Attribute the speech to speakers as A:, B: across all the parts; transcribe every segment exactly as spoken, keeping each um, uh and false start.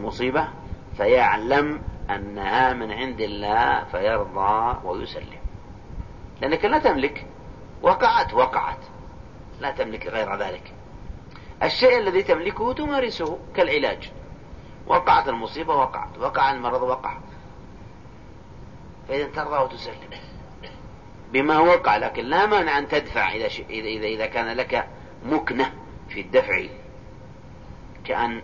A: المصيبة فيعلم أنها من عند الله فيرضى ويسلم، لأنك لا تملك، وقعت وقعت، لا تملك غير ذلك. الشيء الذي تملكه تمارسه كالعلاج، وقعت المصيبة وقعت، وقع المرض وقع، فإذا ترضى وتسلم بما وقع. لكن لا مانع أن تدفع إذا, ش... إذا, إذا, إذا كان لك مكنة في الدفع، كأن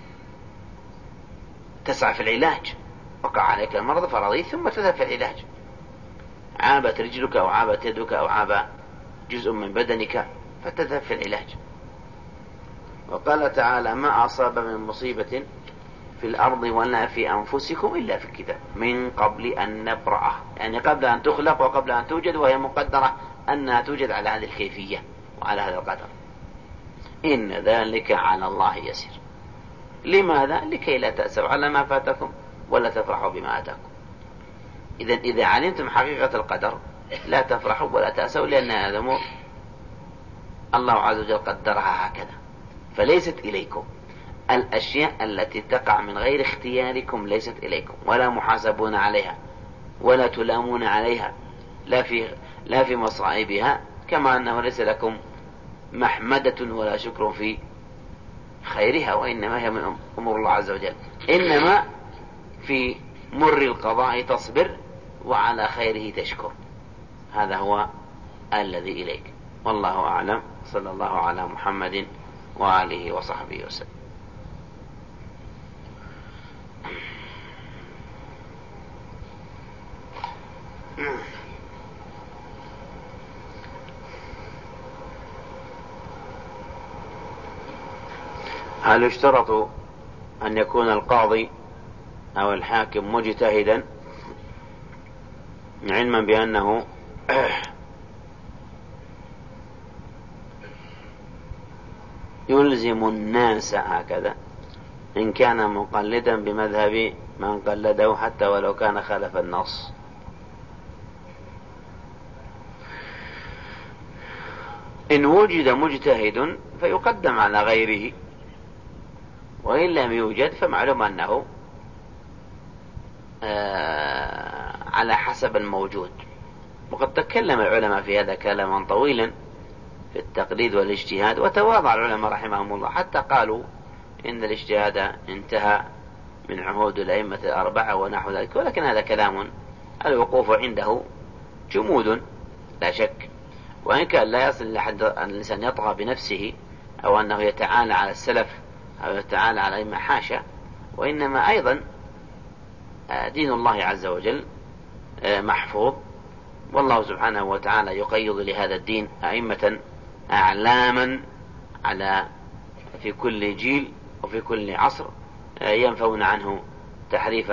A: تسعى في العلاج، وقع عليك المرض فرضيت ثم تذهب في العلاج، عابت رجلك أو عابت يدك أو عاب جزء من بدنك فتذهب في العلاج. وقال تعالى: ما أصاب من مصيبة في الأرض ولا في أنفسكم إلا في الكتاب من قبل أن نبرأه، يعني قبل أن تخلق وقبل أن توجد، وهي مقدرة أنها توجد على هذه الكيفية وعلى هذا القدر. إن ذلك على الله يسير. لماذا؟ لكي لا تأسوا على ما فاتكم ولا تفرحوا بما آتاكم. إذا إذا علمتم حقيقة القدر لا تفرحوا ولا تأسوا، لأن هذا أمور الله عز وجل قدرها هكذا، فليست إليكم. الأشياء التي تقع من غير اختياركم ليست إليكم، ولا محاسبون عليها ولا تلامون عليها، لا في لا في مصائبها، كما أنه ليس لكم محمدة ولا شكر في خيرها، وإنما هي من أمور الله عز وجل. إنما في مر القضاء تصبر وعلى خيره تشكر. هذا هو الذي إليك. والله أعلم. صلى الله على محمد وآله وصحبه وسلم. هل يشترط أن يكون القاضي أو الحاكم مجتهدا علما بأنه يلزم الناس هكذا إن كان مقلدا بمذهب من قلده حتى ولو كان خالف النص؟ إن وجد مجتهد فيقدم على غيره، وإن لم يوجد فمعلوم أنه آه على حسب الموجود. وقد تكلم العلماء في هذا كلاما طويلا في التقليد والاجتهاد، وتواضع العلماء رحمهم الله حتى قالوا إن الاجتهاد انتهى من عهود الأئمة الأربعة ونحو ذلك، ولكن هذا كلام الوقوف عنده جمود لا شك. وإن كان لا يصل لحد أن الإنسان يطغى بنفسه أو أنه يتعالى على السلف أو يتعالى على أئمة، حاشا، وإنما أيضا دين الله عز وجل محفوظ، والله سبحانه وتعالى يقيض لهذا الدين أئمة أعلاما على في كل جيل وفي كل عصر ينفون عنه تحريف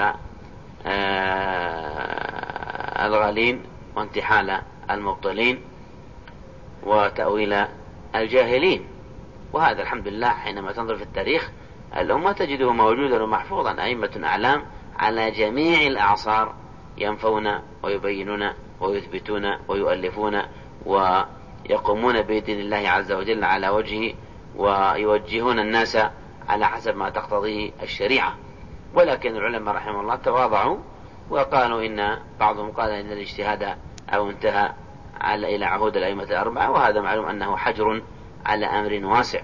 A: الغالين وانتحال المبطلين وتأويل الجاهلين. وهذا الحمد لله حينما تنظر في التاريخ الأمة تجده موجودا ومحفوظا، أئمة أعلام على جميع الأعصار ينفون ويبينون ويثبتون ويؤلفون ويقومون بدين الله عز وجل على وجهه، ويوجهون الناس على حسب ما تقتضيه الشريعة. ولكن العلماء رحمه الله تواضعوا وقالوا إن بعضهم قال إن الاجتهاد أو انتهى على إلى عهود الأئمة الأربعة، وهذا معلوم أنه حجر على أمر واسع.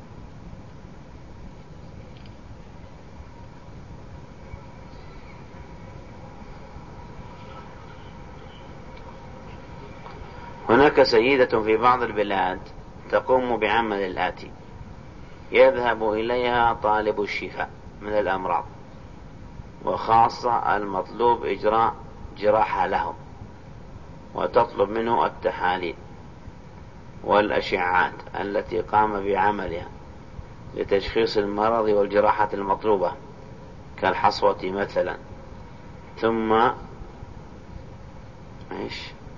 A: هناك سيدة في بعض البلاد تقوم بعمل الآتي: يذهب إليها طالب الشفاء من الأمراض، وخاصة المطلوب إجراء جراحة لهم، وتطلب منه التحاليل والأشعات التي قام بعملها لتشخيص المرض والجراحة المطلوبة كالحصوة مثلا، ثم إيش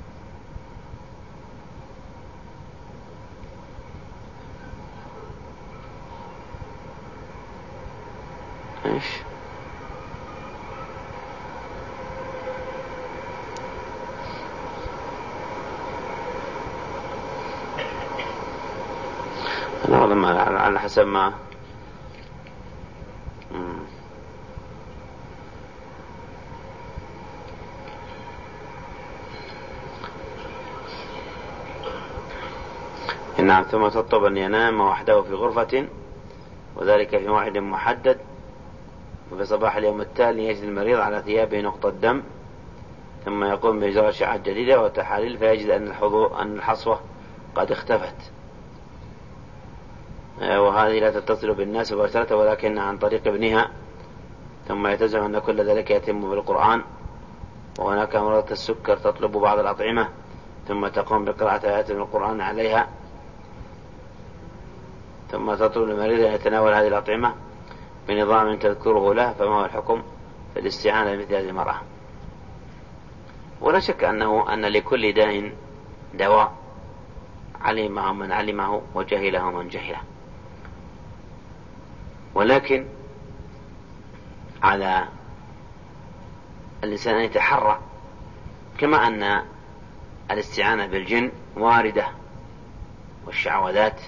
A: إيش أنا والله على حسب ما نعم. ثم تطلب أن ينام وحده في غرفة وذلك في موعد محدد، وفي صباح اليوم التالي يجد المريض على ثيابه نقطة دم، ثم يقوم بإجراء أشعة جديدة وتحاليل فيجد أن الحظو أن الحصوة قد اختفت، وهذه لا تتصل بالناس مباشرة ولكن عن طريق ابنها، ثم يتزعم أن كل ذلك يتم بالقرآن. وهناك مرضى السكر تطلب بعض الأطعمة ثم تقوم بقراءة آيات من القرآن عليها، ثم تطلب المريض أن يتناول هذه الأطعمة بنظام تذكره له، فما هو الحكم في الاستعانة بمثل هذه المرأة؟ ولا شك أنه أن لكل داء دواء، علمه من علمه وجهله من جهله، ولكن على الإنسان أن يتحرى، كما أن الاستعانة بالجن واردة والشعوذات،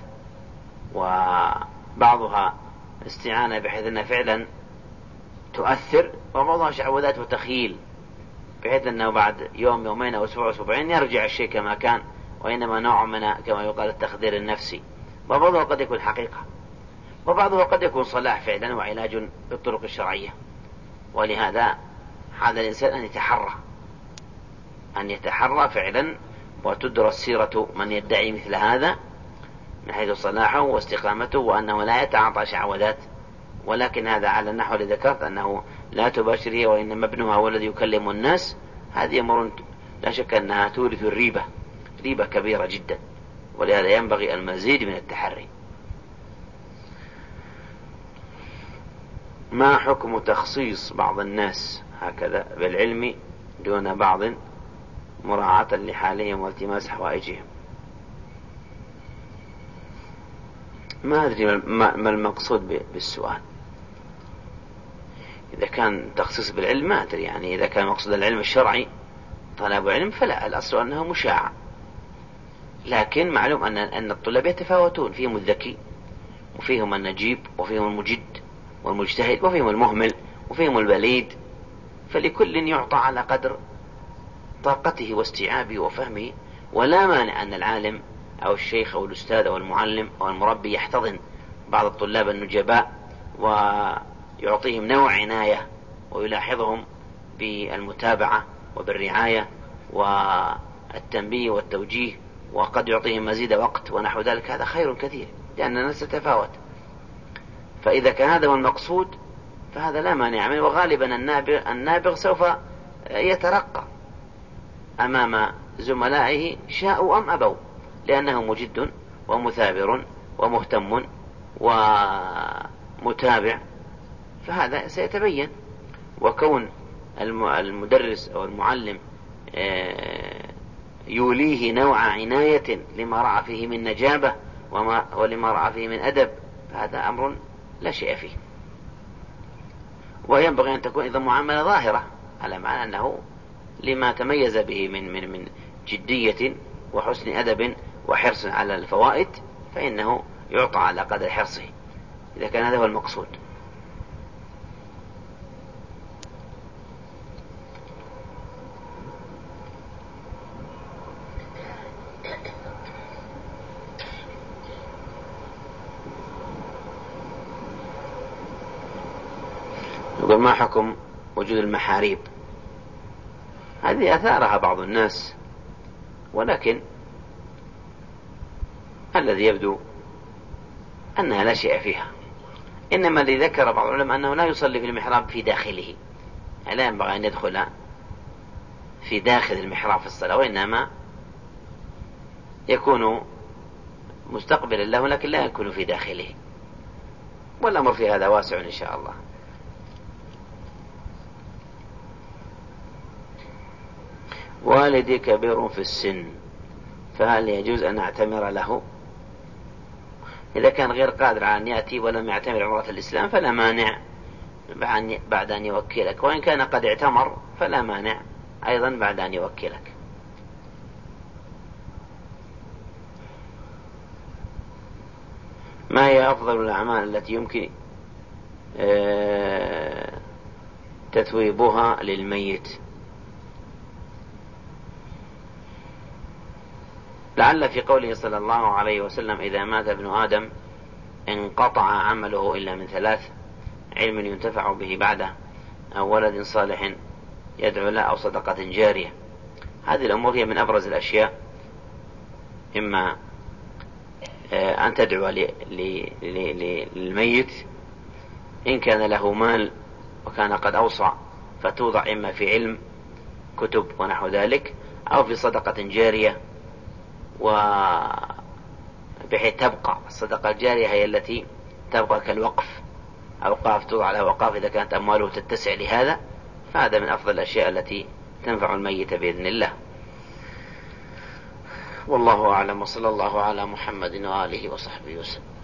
A: وبعضها استعانة بحيث أنها فعلا تؤثر، وبعضها شعوذات وتخيل بحيث أنه بعد يوم يومين أو أسبوع أسبوعين يرجع الشيء كما كان، وإنما نوع من كما يقال التخدير النفسي. وبعضها قد يكون حقيقة، وبعضها قد يكون صلاح فعلا وعلاج بالطرق الشرعية. ولهذا هذا الإنسان أن يتحرى أن يتحرى فعلا، وتدرس سيرة من يدعي مثل هذا من حيث صلاحه واستقامته، وأنه لا يتعاطى شعوذات، ولكن هذا على النحو الذي ذكرت أنه لا تباشره وإنما ابنها هو الذي يكلم الناس. هذه أمور لا شك أنها تورث الريبة، ريبة كبيرة جدا، ولهذا ينبغي المزيد من التحري. ما حكم تخصيص بعض الناس هكذا بالعلم دون بعض مراعاة لحالهم والتماس حوائجهم؟ ما أدري ما المقصود بالسؤال. إذا كان تخصيص بالعلم ما أدري، يعني إذا كان مقصود العلم الشرعي طلب علم فلا، الأصل أنه مشاع، لكن معلوم أن أن الطلاب يتفاوتون، فيهم الذكي وفيهم النجيب وفيهم المجد والمجتهد وفيهم المهمل وفيهم البليد، فلكل يعطى على قدر طاقته واستيعابه وفهمه. ولا مانع أن العالم أو الشيخ أو الأستاذ أو المعلم أو المربي يحتضن بعض الطلاب النجباء ويعطيهم نوع عناية ويلاحظهم بالمتابعة وبالرعاية والتنبيه والتوجيه، وقد يعطيهم مزيد وقت ونحو ذلك. هذا خير كثير لأن الناس تتفاوت. فإذا كان هذا هو المقصود فهذا لا مانع منه، وغالبا النابغ, النابغ سوف يترقى أمام زملائه شاءوا أم أبوا، لأنه مجد ومثابر ومهتم ومتابع، فهذا سيتبين. وكون المدرس أو المعلم يوليه نوع عناية لما رأى فيه من نجابة وما ولما رأى فيه من أدب، فهذا أمر لا شيء فيه. وينبغي أن تكون إذا معاملة ظاهرة، على معنى أنه لما تميز به من من من جدية وحسن أدب وحرص على الفوائد، فإنه يعطى على قدر حرصه، إذا كان هذا هو المقصود. يقول ما حكم وجود المحاريب؟ هذه أثارها بعض الناس، ولكن الذي يبدو أنها لا شيء فيها. إنما الذي ذكر بعض العلماء أنه لا يصلي في المحراب في داخله، لا ينبغي أن يدخل في داخل المحراب في الصلاة، وإنما يكون مستقبلا له لكن لا يكون في داخله، والأمر في هذا واسع إن شاء الله. والدي كبير في السن، فهل يجوز أن أعتمر له؟ إذا كان غير قادر على أن يأتي ولم يعتمر عمرة الإسلام فلا مانع بعد أن يوكلك، وإن كان قد اعتمر فلا مانع أيضا بعد أن يوكلك. ما هي أفضل الأعمال التي يمكن تثويبها للميت؟ لعل في قوله صلى الله عليه وسلم إذا مات ابن آدم انقطع عمله إلا من ثلاث: علم ينتفع به بعده، أو ولد صالح يدعو له، أو صدقة جارية. هذه الأمور هي من أبرز الأشياء، إما أن تدعو للميت إن كان له مال وكان قد أوصى، فتوضع إما في علم كتب ونحو ذلك، أو في صدقة جارية، وبحيث تبقى الصدقة الجارية هي التي تبقى كالوقف، أوقاف توضع على وقاف إذا كانت أمواله تتسع لهذا، فهذا من أفضل الأشياء التي تنفع الميت بإذن الله. والله أعلم، وصلى الله على محمد وآله وصحبه وسلم.